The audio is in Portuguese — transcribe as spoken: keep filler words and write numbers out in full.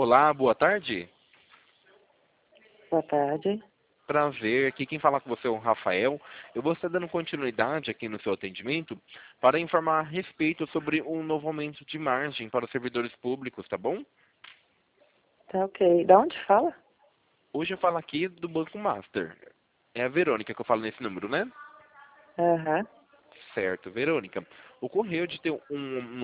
Olá, boa tarde. Boa tarde. Prazer, aqui quem fala com você é o Rafael. Eu vou estar dando continuidade aqui no seu atendimento para informar a respeito sobre um novo aumento de margem para os servidores públicos, tá bom? Tá ok. Da onde fala? Hoje eu falo aqui do Banco Master. É a Verônica que eu falo nesse número, né? Aham. Certo, Verônica. Ocorreu de ter um